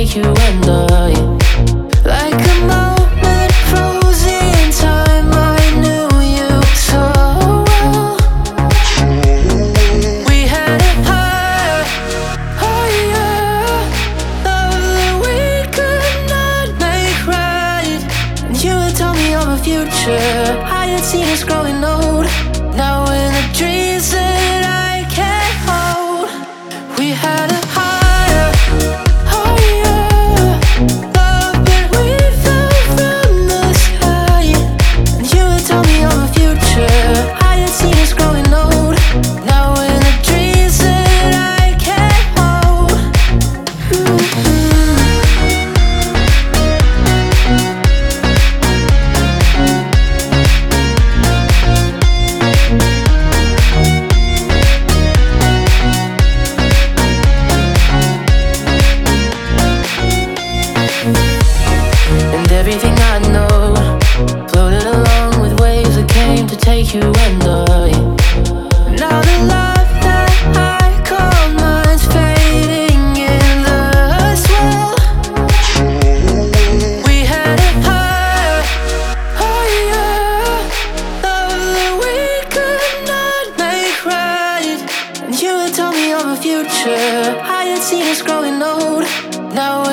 take you and I. Like a moment frozen in time, I knew you so well. We had a higher, love that we could not make right. And you had told me of a future, I had seen us growing old. Now in the dreams that I can't hold, we had a higher, love that we fell from the sky. And you had told me of a future, I had seen us growing old. Now in the dreams that I can't hold. And everything I know floated along with waves that came to take you and I. Now the love that I call mine's fading in the swell. We had a higher, love that we could not make right. And you had told me of a future, I had seen us growing old. Now